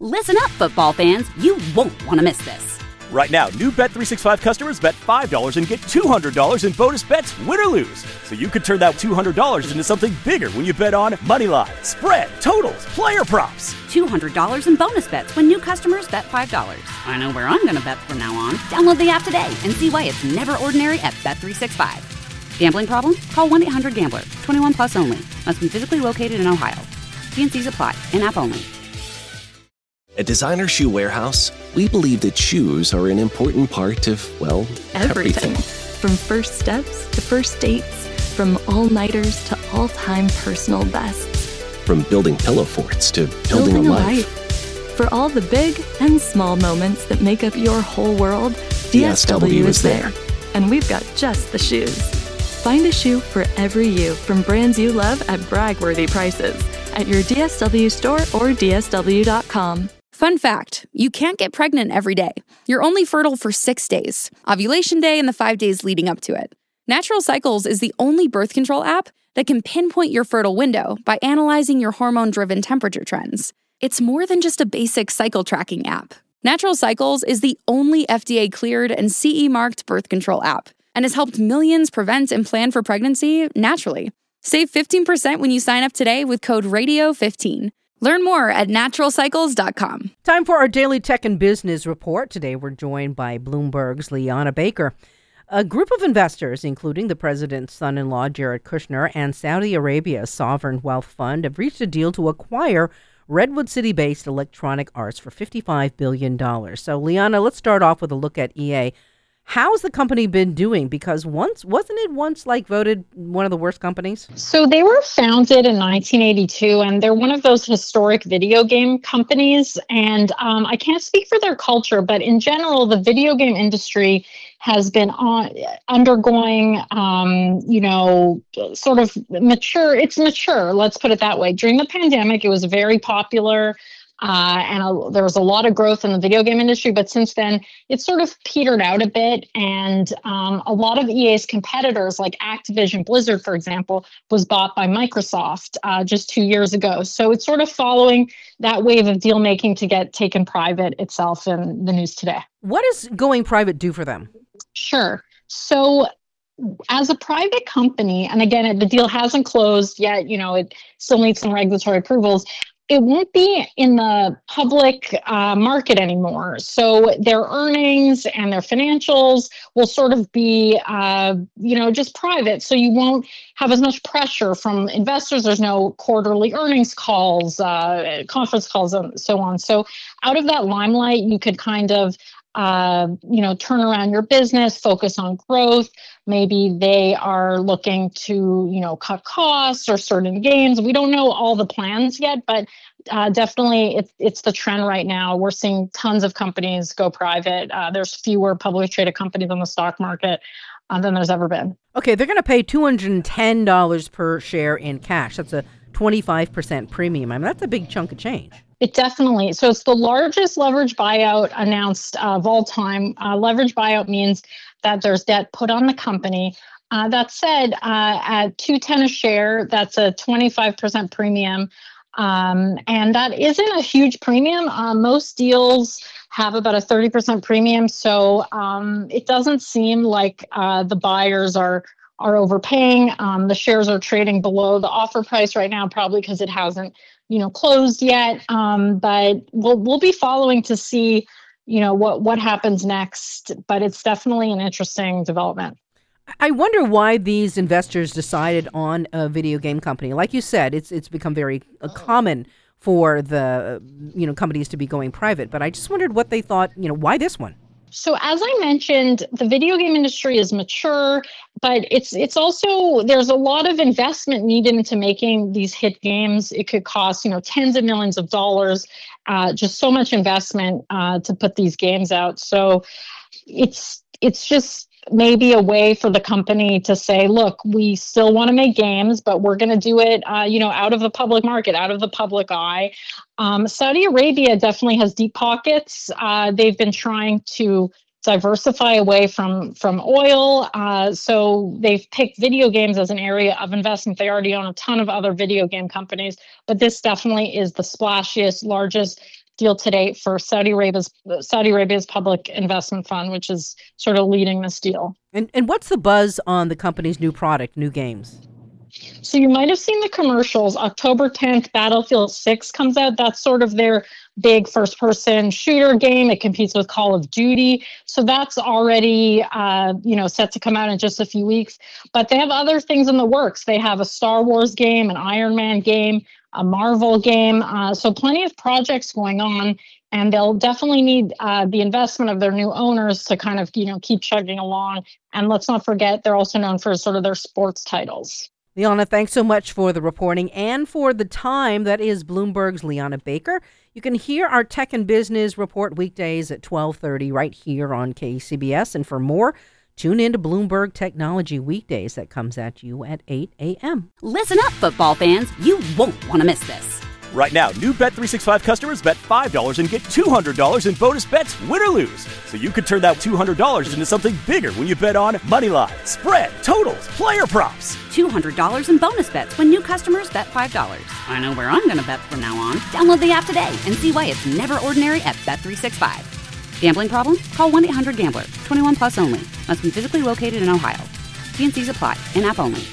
Listen up, football fans. You won't want to miss this. Right now, new Bet365 customers bet $5 and get $200 in bonus bets, win or lose. So you could turn that $200 into something bigger when you bet on moneyline, spread, totals, player props. $200 in bonus bets when new customers bet $5. I know where I'm going to bet from now on. Download the app today and see why it's never ordinary at Bet365. Gambling problem? Call 1-800-GAMBLER. 21 plus only. Must be physically located in Ohio. T&Cs apply. In-app only. At Designer Shoe Warehouse, we believe that shoes are an important part of, well, everything. From first steps to first dates, from all-nighters to all-time personal bests. From building pillow forts to building a life. For all the big and small moments that make up your whole world, DSW is there. And we've got just the shoes. Find a shoe for every you from brands you love at brag-worthy prices at your DSW store or DSW.com. Fun fact, you can't get pregnant every day. You're only fertile for 6 days, ovulation day and the 5 days leading up to it. Natural Cycles is the only birth control app that can pinpoint your fertile window by analyzing your hormone-driven temperature trends. It's more than just a basic cycle tracking app. Natural Cycles is the only FDA-cleared and CE-marked birth control app and has helped millions prevent and plan for pregnancy naturally. Save 15% when you sign up today with code RADIO15. Learn more at naturalcycles.com. Time for our daily tech and business report. Today we're joined by Bloomberg's Liana Baker. A group of investors, including the president's son-in-law Jared Kushner and Saudi Arabia's sovereign wealth fund, have reached a deal to acquire Redwood City-based Electronic Arts for $55 billion. So, Liana, let's start off with a look at EA. How's the company been doing? Because wasn't it voted one of the worst companies? So they were founded in 1982, and they're one of those historic video game companies. And I can't speak for their culture, but in general, the video game industry has been undergoing, sort of mature. It's mature, let's put it that way. During the pandemic, it was very popular. There was a lot of growth in the video game industry, but since then it's sort of petered out a bit. And a lot of EA's competitors, like Activision Blizzard, for example, was bought by Microsoft just 2 years ago. So it's sort of following that wave of deal making to get taken private itself in the news today. What does going private do for them? Sure. So as a private company, and again, the deal hasn't closed yet, it still needs some regulatory approvals. It won't be in the public market anymore. So their earnings and their financials will sort of be, just private. So you won't have as much pressure from investors. There's no quarterly earnings calls, conference calls, and so on. So out of that limelight, you could kind of turn around your business, focus on growth. Maybe they are looking to, cut costs or certain gains. We don't know all the plans yet, but definitely it's the trend right now. We're seeing tons of companies go private. There's fewer publicly traded companies on the stock market than there's ever been. Okay, they're going to pay $210 per share in cash. That's a 25% premium. I mean, that's a big chunk of change. It definitely. So it's the largest leverage buyout announced of all time. Leverage buyout means that there's debt put on the company. That said, at $210 a share, that's a 25% premium. And that isn't a huge premium. Most deals have about a 30% premium. So it doesn't seem like the buyers are overpaying. The shares are trading below the offer price right now, probably because it hasn't closed yet. But we'll be following to see, what happens next. But it's definitely an interesting development. I wonder why these investors decided on a video game company. Like you said, it's become very common for the companies to be going private. But I just wondered what they thought. Why this one? So as I mentioned, the video game industry is mature, but it's also, there's a lot of investment needed into making these hit games. It could cost, tens of millions of dollars, just so much investment to put these games out. So it's just maybe a way for the company to say, look, we still want to make games, but we're going to do it, out of the public market, out of the public eye. Saudi Arabia definitely has deep pockets. They've been trying to diversify away from oil. So they've picked video games as an area of investment. They already own a ton of other video game companies, but this definitely is the splashiest, largest deal to date for Saudi Arabia's public investment fund, which is sort of leading this deal. And what's the buzz on the company's new product, new games? So you might have seen the commercials. October 10th, Battlefield 6 comes out. That's sort of their big first-person shooter game. It competes with Call of Duty. So that's already, set to come out in just a few weeks. But they have other things in the works. They have a Star Wars game, an Iron Man game, a Marvel game. So plenty of projects going on. And they'll definitely need the investment of their new owners to kind of, keep chugging along. And let's not forget, they're also known for sort of their sports titles. Liana, thanks so much for the reporting and for the time. That is Bloomberg's Liana Baker. You can hear our Tech and Business Report weekdays at 12:30 right here on KCBS. And for more, tune in to Bloomberg Technology Weekdays. That comes at you at 8 a.m. Listen up, football fans. You won't want to miss this. Right now, new Bet365 customers bet $5 and get $200 in bonus bets, win or lose. So you could turn that $200 into something bigger when you bet on moneyline, spread, totals, player props. $200 in bonus bets when new customers bet $5. I know where I'm going to bet from now on. Download the app today and see why it's never ordinary at Bet365. Gambling problem? Call 1-800-GAMBLER. 21 plus only. Must be physically located in Ohio. T&Cs apply. In-app only.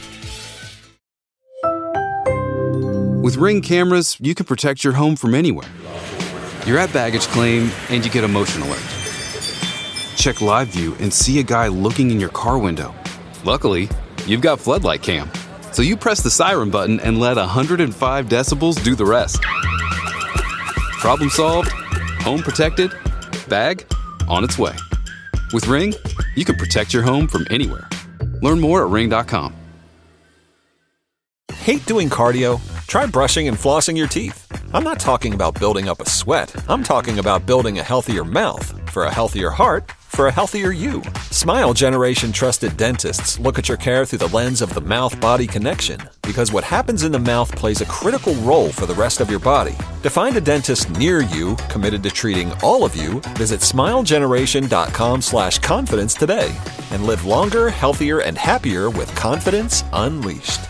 With Ring cameras, you can protect your home from anywhere. You're at baggage claim and you get a motion alert. Check live view and see a guy looking in your car window. Luckily, you've got floodlight cam. So you press the siren button and let 105 decibels do the rest. Problem solved, home protected, bag on its way. With Ring, you can protect your home from anywhere. Learn more at ring.com. Hate doing cardio? Try brushing and flossing your teeth. I'm not talking about building up a sweat. I'm talking about building a healthier mouth. For a healthier heart, for a healthier you. Smile Generation trusted dentists look at your care through the lens of the mouth-body connection, because what happens in the mouth plays a critical role for the rest of your body. To find a dentist near you committed to treating all of you, visit smilegeneration.com/confidence today and live longer, healthier, and happier with confidence unleashed.